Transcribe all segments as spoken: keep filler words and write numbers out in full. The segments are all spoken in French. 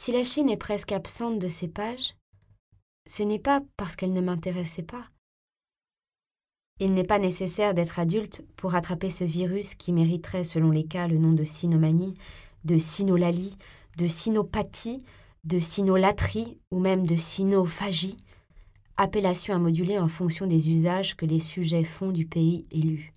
Si la Chine est presque absente de ces pages, ce n'est pas parce qu'elle ne m'intéressait pas. Il n'est pas nécessaire d'être adulte pour attraper ce virus qui mériterait, selon les cas, le nom de sinomanie, de sinolalie, de sinopathie, de sinolatrie ou même de sinophagie, appellation à moduler en fonction des usages que les sujets font du pays élu.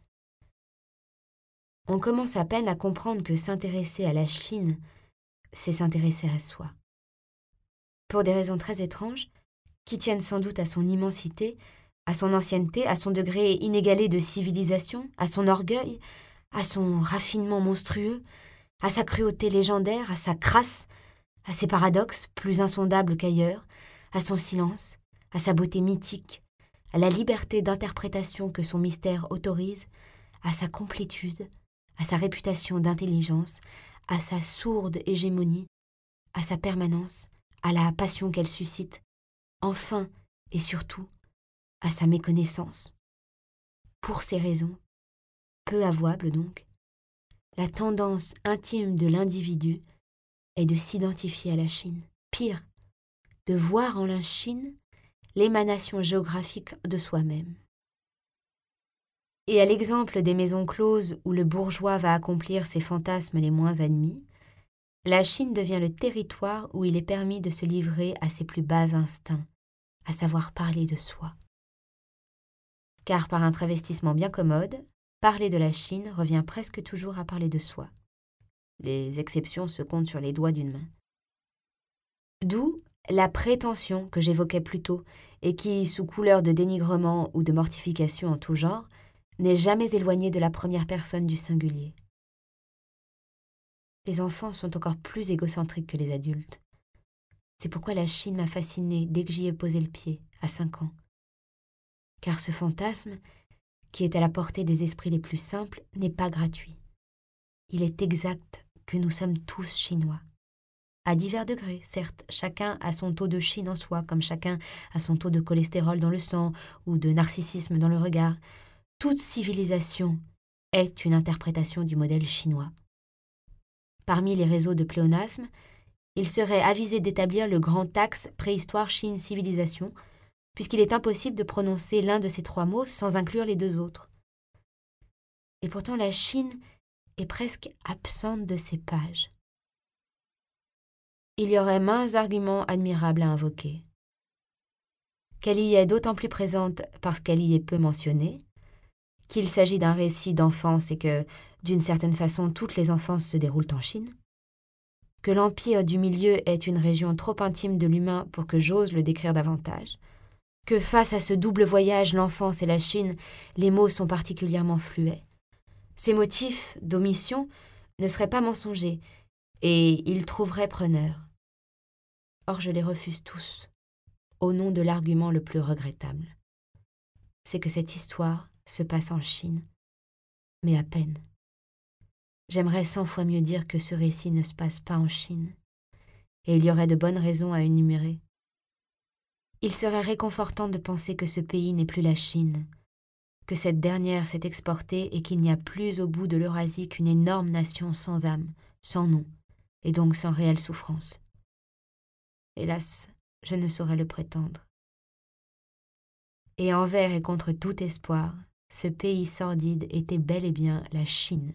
On commence à peine à comprendre que s'intéresser à la Chine, c'est s'intéresser à soi. Pour des raisons très étranges, qui tiennent sans doute à son immensité, à son ancienneté, à son degré inégalé de civilisation, à son orgueil, à son raffinement monstrueux, à sa cruauté légendaire, à sa crasse, à ses paradoxes plus insondables qu'ailleurs, à son silence, à sa beauté mythique, à la liberté d'interprétation que son mystère autorise, à sa complétude, à sa réputation d'intelligence, à sa sourde hégémonie, à sa permanence, à la passion qu'elle suscite, enfin et surtout à sa méconnaissance. Pour ces raisons, peu avouables donc, la tendance intime de l'individu est de s'identifier à la Chine. Pire, de voir en la Chine l'émanation géographique de soi-même. Et à l'exemple des maisons closes où le bourgeois va accomplir ses fantasmes les moins admis, la Chine devient le territoire où il est permis de se livrer à ses plus bas instincts, à savoir parler de soi. Car par un travestissement bien commode, parler de la Chine revient presque toujours à parler de soi. Les exceptions se comptent sur les doigts d'une main. D'où la prétention que j'évoquais plus tôt et qui, sous couleur de dénigrement ou de mortification en tout genre, n'est jamais éloignée de la première personne du singulier. Les enfants sont encore plus égocentriques que les adultes. C'est pourquoi la Chine m'a fascinée dès que j'y ai posé le pied, à cinq ans. Car ce fantasme, qui est à la portée des esprits les plus simples, n'est pas gratuit. Il est exact que nous sommes tous Chinois. À divers degrés, certes, chacun a son taux de Chine en soi, comme chacun a son taux de cholestérol dans le sang ou de narcissisme dans le regard. Toute civilisation est une interprétation du modèle chinois. Parmi les réseaux de pléonasmes, il serait avisé d'établir le grand axe préhistoire-Chine-civilisation, puisqu'il est impossible de prononcer l'un de ces trois mots sans inclure les deux autres. Et pourtant la Chine est presque absente de ces pages. Il y aurait maints arguments admirables à invoquer. Qu'elle y est d'autant plus présente parce qu'elle y est peu mentionnée, qu'il s'agit d'un récit d'enfance et que, d'une certaine façon, toutes les enfances se déroulent en Chine, que l'empire du milieu est une région trop intime de l'humain pour que j'ose le décrire davantage, que face à ce double voyage, l'enfance et la Chine, les mots sont particulièrement fluets. Ces motifs d'omission ne seraient pas mensongers, et ils trouveraient preneurs. Or je les refuse tous, au nom de l'argument le plus regrettable. C'est que cette histoire se passe en Chine, mais à peine. J'aimerais cent fois mieux dire que ce récit ne se passe pas en Chine, et il y aurait de bonnes raisons à énumérer. Il serait réconfortant de penser que ce pays n'est plus la Chine, que cette dernière s'est exportée et qu'il n'y a plus au bout de l'Eurasie qu'une énorme nation sans âme, sans nom, et donc sans réelle souffrance. Hélas, je ne saurais le prétendre. Et envers et contre tout espoir, ce pays sordide était bel et bien la Chine.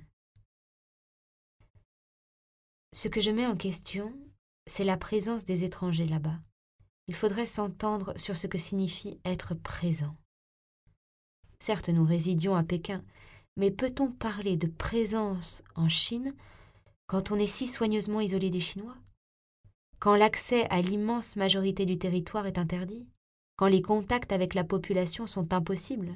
Ce que je mets en question, c'est la présence des étrangers là-bas. Il faudrait s'entendre sur ce que signifie être présent. Certes, nous résidions à Pékin, mais peut-on parler de présence en Chine quand on est si soigneusement isolé des Chinois? Quand l'accès à l'immense majorité du territoire est interdit? Quand les contacts avec la population sont impossibles?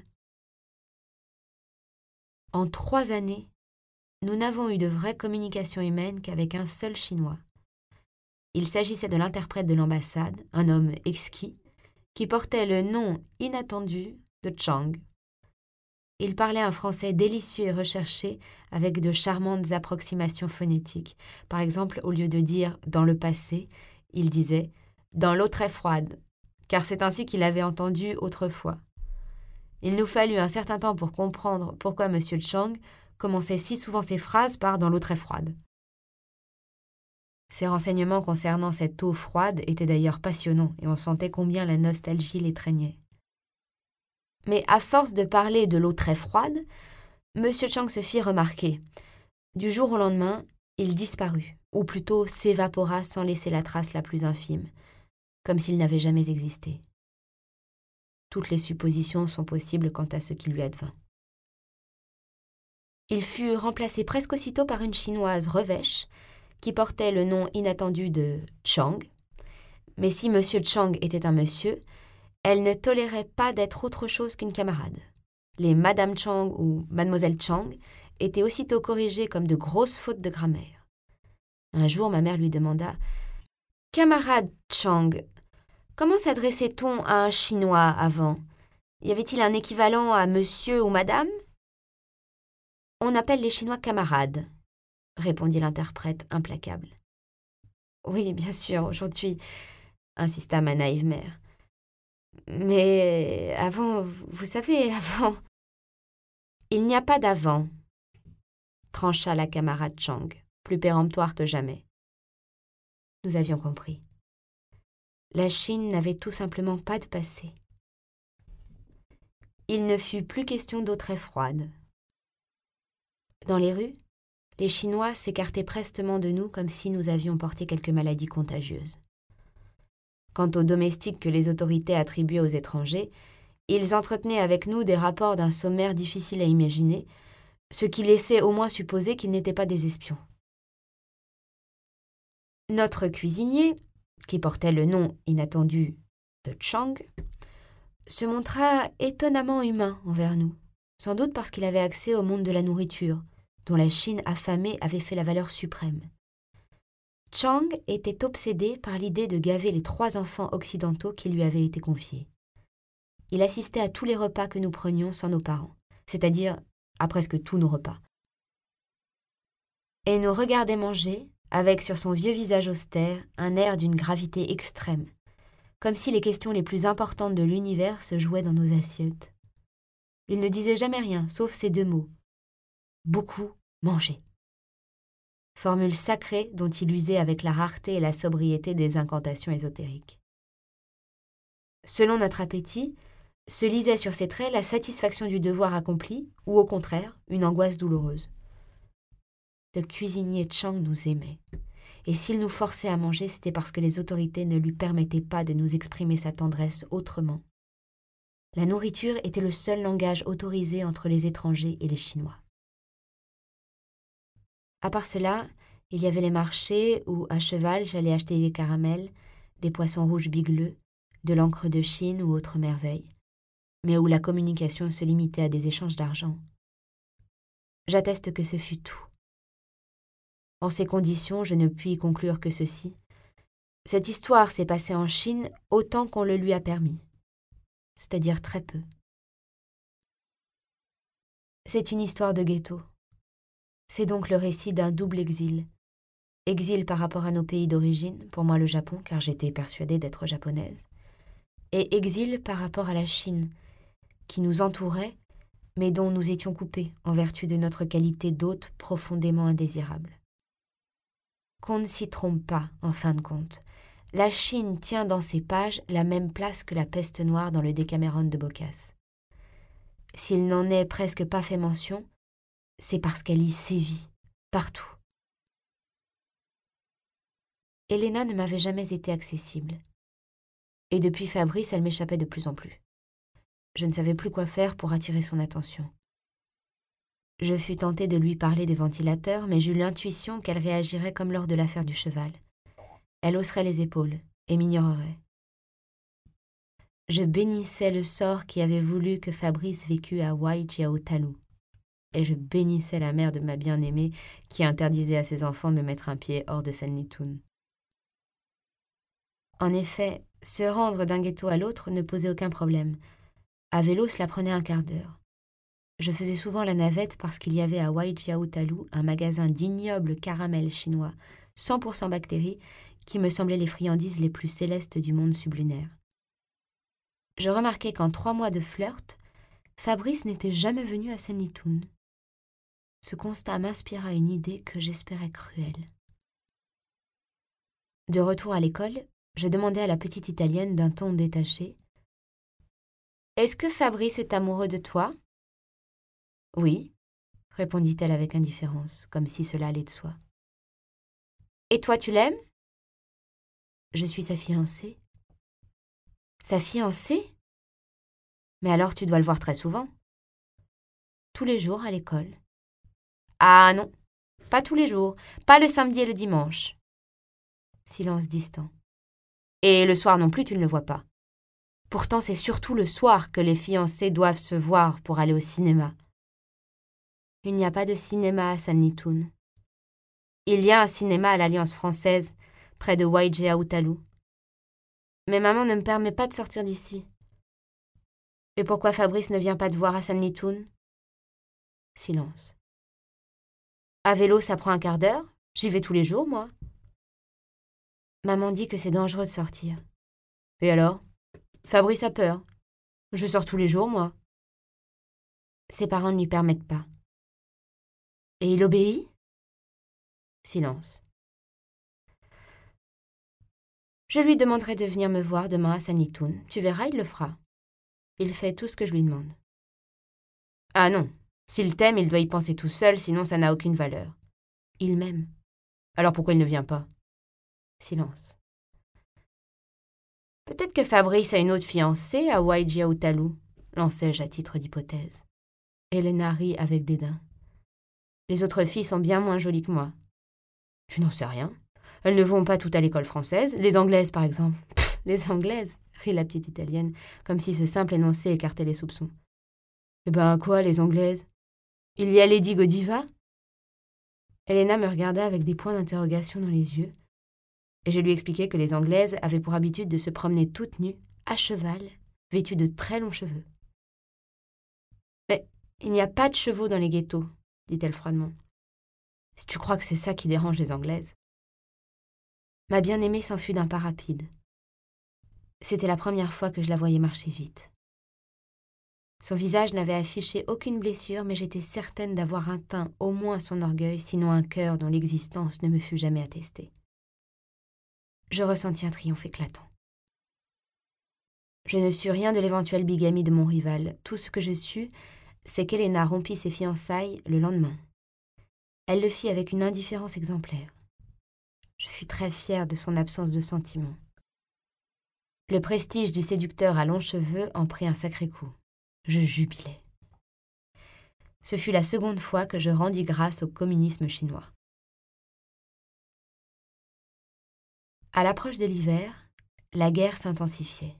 En trois années, nous n'avons eu de vraie communication humaine qu'avec un seul Chinois. Il s'agissait de l'interprète de l'ambassade, un homme exquis, qui portait le nom inattendu de Chang. Il parlait un français délicieux et recherché avec de charmantes approximations phonétiques. Par exemple, au lieu de dire « dans le passé », il disait « dans l'eau très froide », car c'est ainsi qu'il avait entendu autrefois. Il nous fallut un certain temps pour comprendre pourquoi M. Chang commençait si souvent ses phrases par « dans l'eau très froide ». Ces renseignements concernant cette eau froide étaient d'ailleurs passionnants et on sentait combien la nostalgie l'étreignait. Mais à force de parler de l'eau très froide, Monsieur Chang se fit remarquer. Du jour au lendemain, il disparut, ou plutôt s'évapora sans laisser la trace la plus infime, comme s'il n'avait jamais existé. Toutes les suppositions sont possibles quant à ce qui lui advint. Il fut remplacé presque aussitôt par une Chinoise revêche, qui portait le nom inattendu de Chang. Mais si Monsieur Chang était un monsieur, elle ne tolérait pas d'être autre chose qu'une camarade. Les Madame Chang ou Mademoiselle Chang étaient aussitôt corrigées comme de grosses fautes de grammaire. Un jour, ma mère lui demanda « Camarade Chang, comment s'adressait-on à un Chinois avant? Y avait-il un équivalent à monsieur ou madame ?»« On appelle les Chinois camarades, » répondit l'interprète implacable. « Oui, bien sûr, aujourd'hui, » insista ma naïve mère. « Mais avant, vous savez, avant... » « Il n'y a pas d'avant, » trancha la camarade Chang, plus péremptoire que jamais. Nous avions compris. La Chine n'avait tout simplement pas de passé. Il ne fut plus question d'eau très froide. Dans les rues, les Chinois s'écartaient prestement de nous comme si nous avions porté quelque maladie contagieuse. Quant aux domestiques que les autorités attribuaient aux étrangers, ils entretenaient avec nous des rapports d'un sommaire difficile à imaginer, ce qui laissait au moins supposer qu'ils n'étaient pas des espions. Notre cuisinier, qui portait le nom inattendu de Chang, se montra étonnamment humain envers nous, sans doute parce qu'il avait accès au monde de la nourriture, dont la Chine affamée avait fait la valeur suprême. Chang était obsédé par l'idée de gaver les trois enfants occidentaux qui lui avaient été confiés. Il assistait à tous les repas que nous prenions sans nos parents, c'est-à-dire à presque tous nos repas. Et nous regardait manger, avec sur son vieux visage austère un air d'une gravité extrême, comme si les questions les plus importantes de l'univers se jouaient dans nos assiettes. Il ne disait jamais rien, sauf ces deux mots. Beaucoup manger. Formule sacrée dont il usait avec la rareté et la sobriété des incantations ésotériques. Selon notre appétit, se lisait sur ses traits la satisfaction du devoir accompli ou au contraire une angoisse douloureuse. Le cuisinier Chang nous aimait, et s'il nous forçait à manger, c'était parce que les autorités ne lui permettaient pas de nous exprimer sa tendresse autrement. La nourriture était le seul langage autorisé entre les étrangers et les Chinois. À part cela, il y avait les marchés où, à cheval, j'allais acheter des caramels, des poissons rouges bigleux, de l'encre de Chine ou autres merveilles, mais où la communication se limitait à des échanges d'argent. J'atteste que ce fut tout. En ces conditions, je ne puis y conclure que ceci. Cette histoire s'est passée en Chine autant qu'on le lui a permis, c'est-à-dire très peu. C'est une histoire de ghetto. C'est donc le récit d'un double exil. Exil par rapport à nos pays d'origine, pour moi le Japon, car j'étais persuadée d'être japonaise, et exil par rapport à la Chine, qui nous entourait, mais dont nous étions coupés en vertu de notre qualité d'hôte profondément indésirable. Qu'on ne s'y trompe pas, en fin de compte. La Chine tient dans ses pages la même place que la peste noire dans le Décaméron de Boccace. S'il n'en est presque pas fait mention, c'est parce qu'elle y sévit, partout. Helena ne m'avait jamais été accessible. Et depuis Fabrice, elle m'échappait de plus en plus. Je ne savais plus quoi faire pour attirer son attention. Je fus tentée de lui parler des ventilateurs, mais j'eus l'intuition qu'elle réagirait comme lors de l'affaire du cheval. Elle hausserait les épaules et m'ignorerait. Je bénissais le sort qui avait voulu que Fabrice vécût à Waijiaotalu, et je bénissais la mère de ma bien-aimée qui interdisait à ses enfants de mettre un pied hors de Sanlitun. En effet, se rendre d'un ghetto à l'autre ne posait aucun problème. À vélo, cela prenait un quart d'heure. Je faisais souvent la navette parce qu'il y avait à Waijiaotalu un magasin d'ignobles caramels chinois, cent pour cent bactéries, qui me semblaient les friandises les plus célestes du monde sublunaire. Je remarquai qu'en trois mois de flirt, Fabrice n'était jamais venu à Sanlitun. Ce constat m'inspira une idée que j'espérais cruelle. De retour à l'école, je demandai à la petite Italienne d'un ton détaché. « Est-ce que Fabrice est amoureux de toi ?»« Oui, » répondit-elle avec indifférence, comme si cela allait de soi. « Et toi, tu l'aimes ?»« Je suis sa fiancée. »« Sa fiancée ? Mais alors tu dois le voir très souvent. »« Tous les jours à l'école. »« Ah non, pas tous les jours, pas le samedi et le dimanche. » Silence distant. « Et le soir non plus, tu ne le vois pas. Pourtant, c'est surtout le soir que les fiancés doivent se voir pour aller au cinéma. » « Il n'y a pas de cinéma à Sanlitun. Il y a un cinéma à l'Alliance française, près de Waigiaoutalu. Mais maman ne me permet pas de sortir d'ici. »« Et pourquoi Fabrice ne vient pas te voir à Sanlitun ?» Silence. « À vélo, ça prend un quart d'heure. J'y vais tous les jours, moi. » Maman dit que c'est dangereux de sortir. « Et alors ? Fabrice a peur. Je sors tous les jours, moi. » Ses parents ne lui permettent pas. « Et il obéit ? » Silence. « Je lui demanderai de venir me voir demain à Sanlitun. Tu verras, il le fera. Il fait tout ce que je lui demande. »« Ah non, s'il t'aime, il doit y penser tout seul, sinon ça n'a aucune valeur. »« Il m'aime. »« Alors pourquoi il ne vient pas ? » Silence. « Peut-être que Fabrice a une autre fiancée à Waigiaoutalu, lançai-je à titre d'hypothèse. Helena rit avec dédain. Les autres filles sont bien moins jolies que moi. Je n'en sais rien. Elles ne vont pas toutes à l'école française. Les Anglaises, par exemple. Pff, les Anglaises, rit la petite Italienne, comme si ce simple énoncé écartait les soupçons. Eh ben, quoi, les Anglaises ? Il y a Lady Godiva ? Helena me regarda avec des points d'interrogation dans les yeux, et je lui expliquai que les Anglaises avaient pour habitude de se promener toutes nues, à cheval, vêtues de très longs cheveux. Mais il n'y a pas de chevaux dans les ghettos, dit-elle froidement. Si tu crois que c'est ça qui dérange les Anglaises. Ma bien-aimée s'enfuit d'un pas rapide. C'était la première fois que je la voyais marcher vite. Son visage n'avait affiché aucune blessure, mais j'étais certaine d'avoir atteint au moins son orgueil, sinon un cœur dont l'existence ne me fut jamais attestée. Je ressentis un triomphe éclatant. Je ne sus rien de l'éventuelle bigamie de mon rival. Tout ce que je sus, c'est qu'Helena rompit ses fiançailles le lendemain. Elle le fit avec une indifférence exemplaire. Je fus très fière de son absence de sentiment. Le prestige du séducteur à longs cheveux en prit un sacré coup. Je jubilais. Ce fut la seconde fois que je rendis grâce au communisme chinois. À l'approche de l'hiver, la guerre s'intensifiait.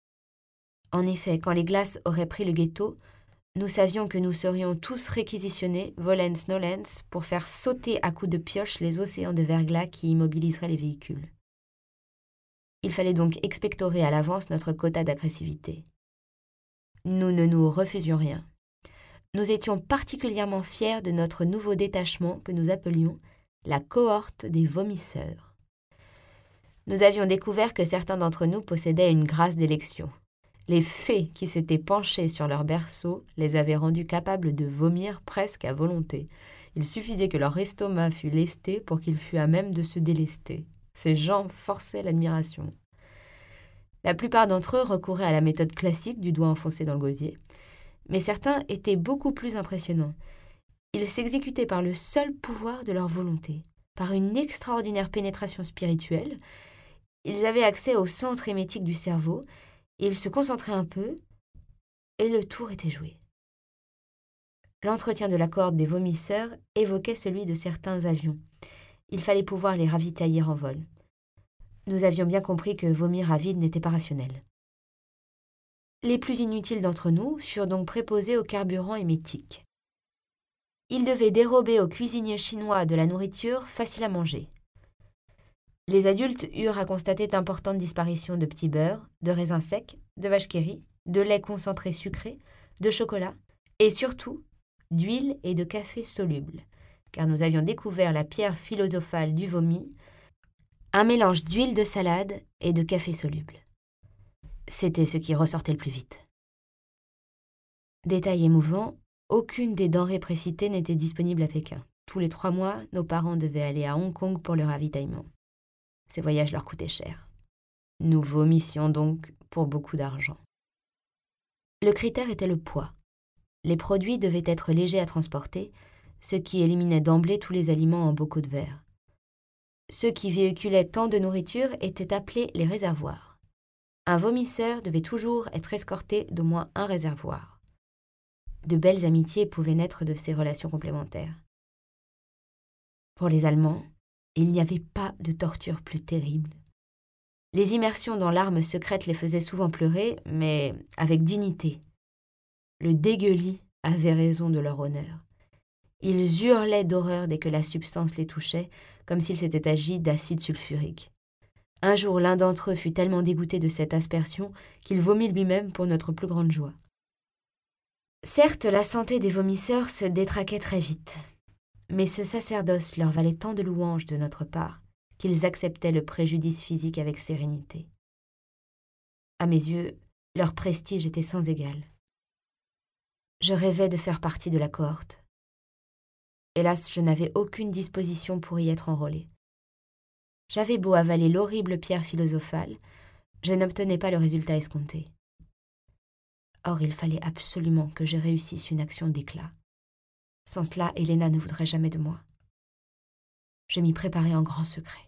En effet, quand les glaces auraient pris le ghetto, nous savions que nous serions tous réquisitionnés, volens nolens, pour faire sauter à coups de pioche les océans de verglas qui immobiliseraient les véhicules. Il fallait donc expectorer à l'avance notre quota d'agressivité. Nous ne nous refusions rien. Nous étions particulièrement fiers de notre nouveau détachement que nous appelions la cohorte des vomisseurs. Nous avions découvert que certains d'entre nous possédaient une grâce d'élection. Les fées qui s'étaient penchées sur leur berceau les avaient rendus capables de vomir presque à volonté. Il suffisait que leur estomac fût lesté pour qu'ils fussent à même de se délester. Ces gens forçaient l'admiration. La plupart d'entre eux recouraient à la méthode classique du doigt enfoncé dans le gosier, mais certains étaient beaucoup plus impressionnants. Ils s'exécutaient par le seul pouvoir de leur volonté, par une extraordinaire pénétration spirituelle. Ils avaient accès au centre émétique du cerveau, ils se concentraient un peu, et le tour était joué. L'entretien de la cohorte des vomisseurs évoquait celui de certains avions. Il fallait pouvoir les ravitailler en vol. Nous avions bien compris que vomir à vide n'était pas rationnel. Les plus inutiles d'entre nous furent donc préposés au carburant émétique. Ils devaient dérober aux cuisiniers chinois de la nourriture facile à manger. Les adultes eurent à constater d'importantes disparitions de petits beurres, de raisins secs, de vache qui rit, de lait concentré sucré, de chocolat et surtout d'huile et de café soluble, car nous avions découvert la pierre philosophale du vomi, un mélange d'huile de salade et de café soluble. C'était ce qui ressortait le plus vite. Détail émouvant, aucune des denrées précitées n'était disponible à Pékin. Tous les trois mois, nos parents devaient aller à Hong Kong pour le ravitaillement. Ces voyages leur coûtaient cher. Nous vomissions donc pour beaucoup d'argent. Le critère était le poids. Les produits devaient être légers à transporter, ce qui éliminait d'emblée tous les aliments en bocaux de verre. Ceux qui véhiculaient tant de nourriture étaient appelés les réservoirs. Un vomisseur devait toujours être escorté d'au moins un réservoir. De belles amitiés pouvaient naître de ces relations complémentaires. Pour les Allemands, il n'y avait pas de torture plus terrible. Les immersions dans l'arme secrète les faisaient souvent pleurer, mais avec dignité. Le dégueulis avait raison de leur honneur. Ils hurlaient d'horreur dès que la substance les touchait, comme s'il s'était agi d'acide sulfurique. Un jour, l'un d'entre eux fut tellement dégoûté de cette aspersion qu'il vomit lui-même pour notre plus grande joie. Certes, la santé des vomisseurs se détraquait très vite, mais ce sacerdoce leur valait tant de louanges de notre part qu'ils acceptaient le préjudice physique avec sérénité. À mes yeux, leur prestige était sans égal. Je rêvais de faire partie de la cohorte. Hélas, je n'avais aucune disposition pour y être enrôlée. J'avais beau avaler l'horrible pierre philosophale, je n'obtenais pas le résultat escompté. Or, il fallait absolument que je réussisse une action d'éclat. Sans cela, Helena ne voudrait jamais de moi. Je m'y préparais en grand secret.